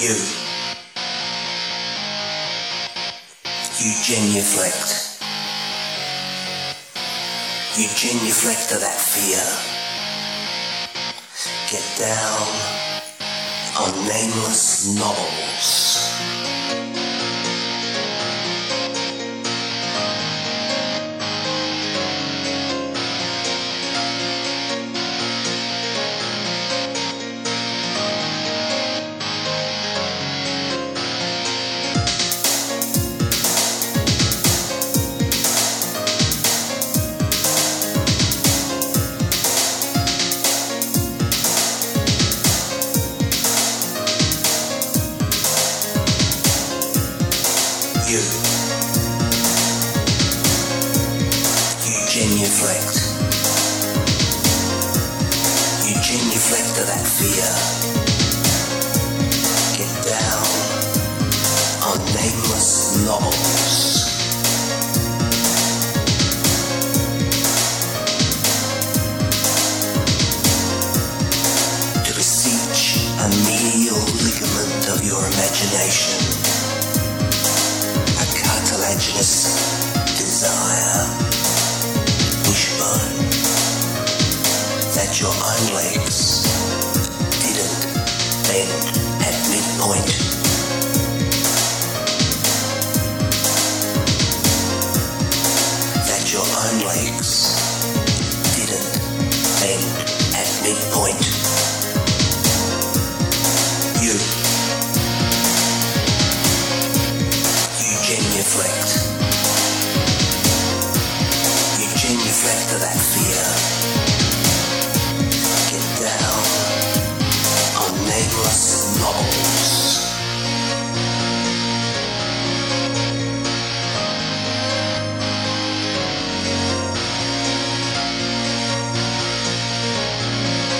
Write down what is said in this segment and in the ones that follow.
You. You genuflect. You genuflect to that fear. Get down on nameless novels. You. You genuflect. You genuflect to that fear. Get down on nameless novels. To beseech a medial ligament of your imagination. Cartilaginous desire, wishbone, that your own legs didn't bend at midpoint. That your own legs didn't bend at midpoint. You. Genuflect. You genuflect to that fear. Get down on nameless novels.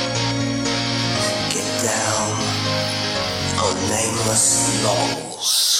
Get down on nameless novels.